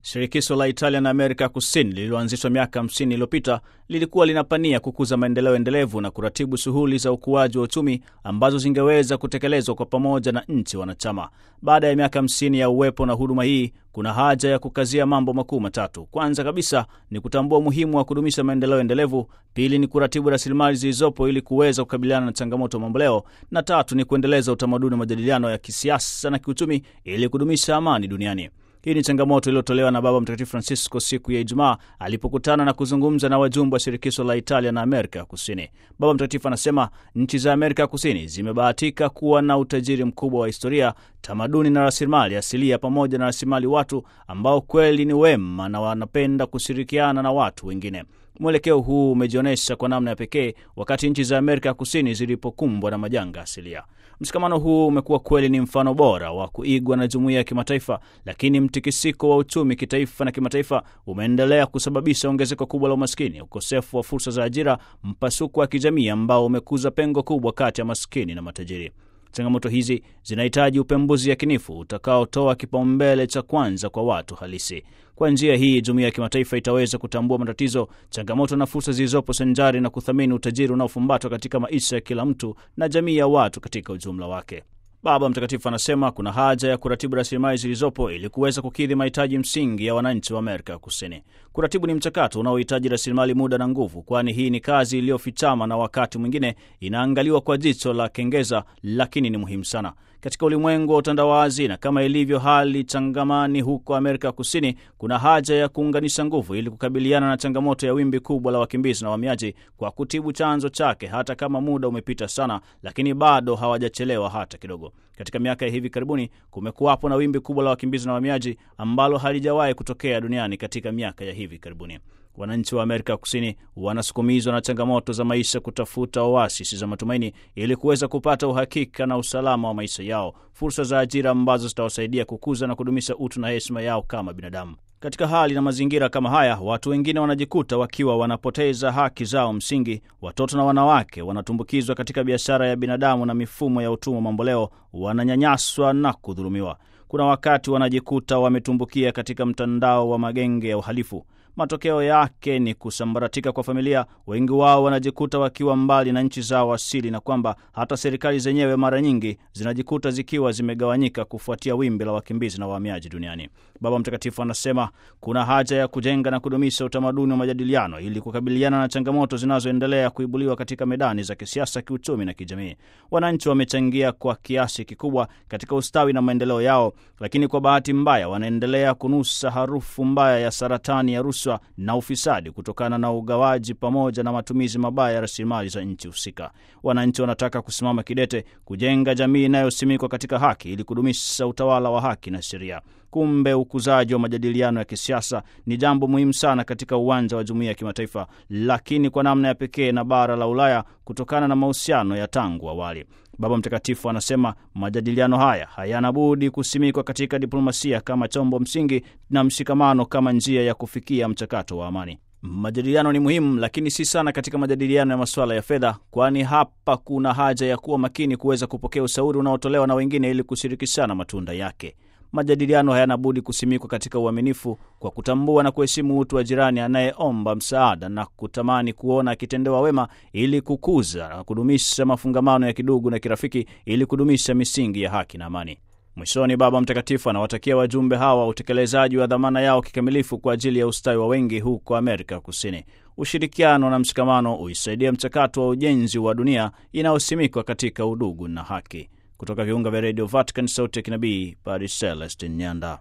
Shirikisho la Italia na Amerika Kusini lililoanzishwa miaka 50 iliyopita lilikuwa linapania kukuza maendeleo endelevu na kuratibu shughuli za ukuaji wa uchumi ambazo zingeweza kutekelezwa kwa pamoja na nchi wanachama. Baada ya miaka 50 ya uwepo na huduma hii, kuna haja ya kukazia mambo makuu matatu. Kwanza kabisa ni kutambua umuhimu wa kudumisha maendeleo endelevu, pili ni kuratibu rasilimali zilizopo ili kuweza kukabiliana na changamoto mamboleo, na tatu ni kuendeleza utamaduni wa majadiliano ya kisiasa na kiuchumi ili kudumisha amani duniani. Hii ni changamoto iliyotolewa na Baba Mtakatifu Francisco siku ya Ijumaa alipokutana na kuzungumza na wajumbe wa shirikisho la Italia na Amerika Kusini. Baba Mtakatifu anasema nchi za Amerika Kusini zimebahatika kuwa na utajiri mkubwa wa historia, tamaduni na rasilimali asilia pamoja na rasilimali watu ambao kweli ni wema na wanapenda kushirikiana na watu wengine. Mwelekeo huu umejionyesha kwa namna ya pekee wakati nchi za Amerika Kusini zilipokumbwa na majanga asilia. Mshikamano huu umekuwa kweli ni mfano bora wa kuigwa na jumuiya ya kimataifa, lakini mtikisiko wa uchumi kitaifa na kimataifa umeendelea kusababisha ongezeko kubwa la umaskini, ukosefu wa fursa za ajira, mpasuko wa kijamii ambao umekuza pengo kubwa kati ya maskini na matajiri. Changamoto hizi zinahitaji upembuzi yakinifu utakaotoa kipaumbele cha kwanza kwa watu halisi. Kwa njia hii, jumuiya ya kimataifa itaweza kutambua matatizo, changamoto na fursa zilizopo sanjari na kuthamini utajiri unaofumbatwa katika maisha ya kila mtu na jamii ya watu katika ujumla wake. Baba Mtakatifu anasema kuna haja ya kuratibu rasilimali zilizopo ili kuweza kukidhi mahitaji msingi ya wananchi wa Amerika Kusini. Kuratibu ni mchakato unaohitaji rasilimali, muda na nguvu, kwani hii ni kazi iliyofichama na wakati mwingine inaangaliwa kwa jicho la kengeza, lakini ni muhimu sana. Katika ulimwengu wa utandawazi na kama ilivyo hali changamani huko Amerika Kusini, kuna haja ya kuunganisha nguvu ili kukabiliana na changamoto ya wimbi kubwa la wakimbizi na wahamiaji kwa kutibu chanzo chake, hata kama muda umepita sana, lakini bado hawajachelewa hata kidogo. Katika miaka ya hivi karibuni kumekuwapo na wimbi kubwa la wakimbizi na wahamiaji ambalo halijawahi kutokea duniani katika miaka ya hivi karibuni. Wananchi wa Amerika Kusini wanasukumizwa na changamoto za maisha kutafuta oasisi za matumaini ili kuweza kupata uhakika na usalama wa maisha yao, fursa za ajira ambazo zitawasaidia kukuza na kudumisha utu na heshima yao kama binadamu. Katika hali na mazingira kama haya, watu wengine wanajikuta wakiwa wanapoteza haki zao msingi. Watoto na wanawake wanatumbukizwa katika biashara ya binadamu na mifumo ya utumwa mamboleo, wananyanyaswa na kudhulumiwa. Kuna wakati wanajikuta wametumbukia katika mtandao wa magenge ya uhalifu. Matokeo yake ni kusambaratika kwa familia. Wengi wao wanajikuta wakiwa mbali na nchi zao asili, na kwamba hata serikali zenyewe mara nyingi zinajikuta zikiwa zimegawanyika kufuatia wimbi la wakimbizi na wahamiaji duniani. Baba Mtakatifu anasema kuna haja ya kujenga na kudumisha utamaduni wa majadiliano ili kukabiliana na changamoto zinazoendelea kuibuliwa katika medani za kisiasa, kiuchumi na kijamii. Wananchi wamechangia kwa kiasi kikubwa katika ustawi na maendeleo yao, lakini kwa bahati mbaya wanaendelea kunusa harufu mbaya ya saratani ya rushwa na ufisadi kutokana na ugawaji pamoja na matumizi mabaya ya rasilimali za nchi husika. Wananchi wanataka kusimama kidete kujenga jamii inayosimikwa katika haki ili kudumisha utawala wa haki na sheria. Kumbe ukuzaji wa majadiliano ya kisiasa ni jambo muhimu sana katika uwanja wa jumuiya ya kimataifa, lakini kwa namna ya pekee na bara la Ulaya kutokana na mahusiano ya tangu awali. Baba Mtakatifu anasema majadiliano haya hayana budi kusimikwa katika diplomasia kama chombo msingi na mshikamano kama njia ya kufikia mchakato wa amani. Majadiliano ni muhimu, lakini si sana katika majadiliano ya masuala ya fedha, kwani hapa kuna haja ya kuwa makini kuweza kupokea ushauri unaotolewa na wengine ili kushirikishana matunda yake. Majadiliano hayana budi kusimikwa katika uaminifu, kwa kutambua na kuheshimu utu wa jirani anayeomba msaada na kutamani kuona akitendewa wema, ili kukuza na kudumisha mafungamano ya kidugu na kirafiki ili kudumisha misingi ya haki na amani. Mwishoni, Baba Mtakatifu anawatakia wajumbe hawa utekelezaji wa dhamana yao kikamilifu kwa ajili ya ustawi wa wengi huko Amerika Kusini. Ushirikiano na mshikamano uisaidia mchakato wa ujenzi wa dunia inayosimikwa katika udugu na haki. Kutoka viunga vya Radio Vatican, sauti ya kinabii, Padre Celestin Nyanda.